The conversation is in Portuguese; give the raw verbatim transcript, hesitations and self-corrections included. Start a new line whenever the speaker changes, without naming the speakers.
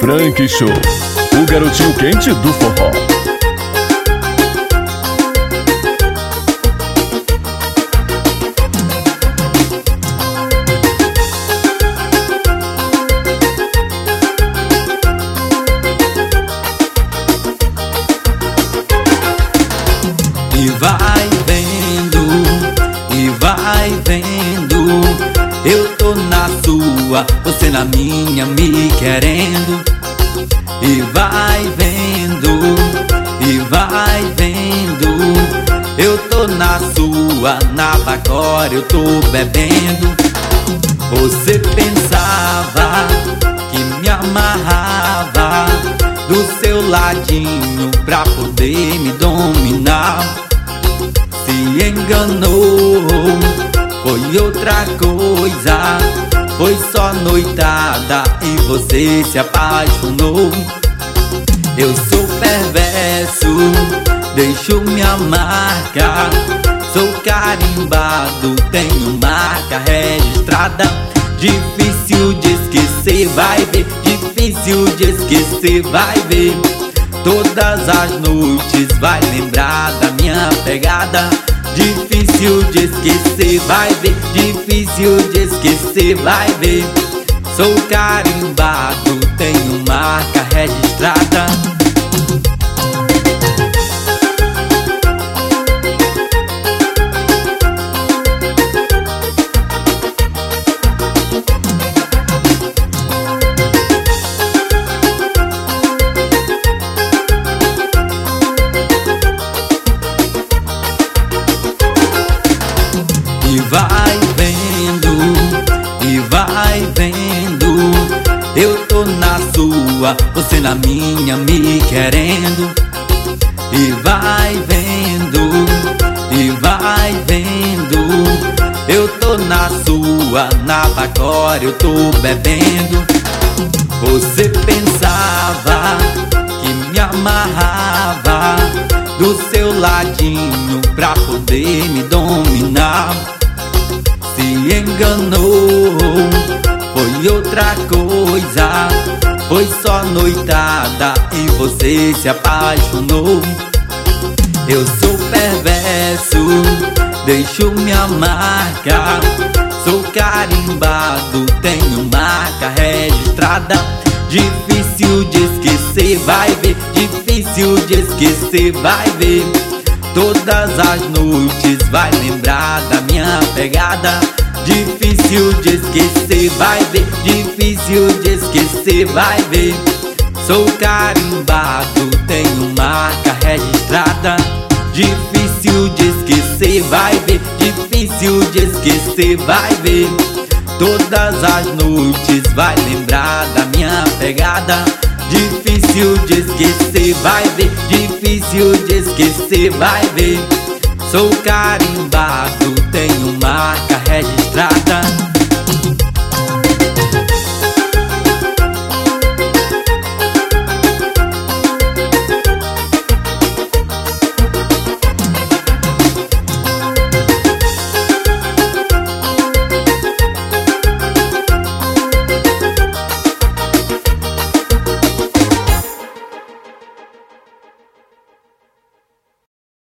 Frank Show, o garotinho quente do forró.
E vai vendo, e vai vendo, eu tô na sua, você na minha, me querendo. E vai vendo, e vai vendo, eu tô na sua, na bacora eu tô bebendo. Você pensava que me amarrava do seu ladinho pra poder me dominar. Se enganou, foi outra coisa, foi só noitada e você se apaixonou. Eu sou perverso, deixo minha marca, sou carimbado, tenho marca registrada. Difícil de esquecer, vai ver, difícil de esquecer, vai ver. Todas as noites vai lembrar da minha pegada. Difícil de esquecer, vai ver, difícil de esquecer, vai ver. Sou carimbado, tenho marca registrada. E vai vendo, e vai vendo, eu tô na sua, você na minha, me querendo. E vai vendo, e vai vendo, eu tô na sua, na bacora eu tô bebendo. Você pensava que me amarrava do seu ladinho pra poder me dominar. Se enganou, foi outra coisa, foi só noitada e você se apaixonou. Eu sou perverso, deixo minha marca, sou carimbado, tenho marca registrada. Difícil de esquecer, vai ver, difícil de esquecer, vai ver. Todas as noites vai lembrar da minha pegada. Difícil de esquecer, vai ver, difícil de esquecer, vai ver. Sou carimbado, tenho marca registrada. Difícil de esquecer, vai ver, difícil de esquecer, vai ver. Todas as noites vai lembrar da minha pegada. Difícil de esquecer, vai ver, difícil de esquecer, vai ver. Sou carimbado, tenho marca registrada.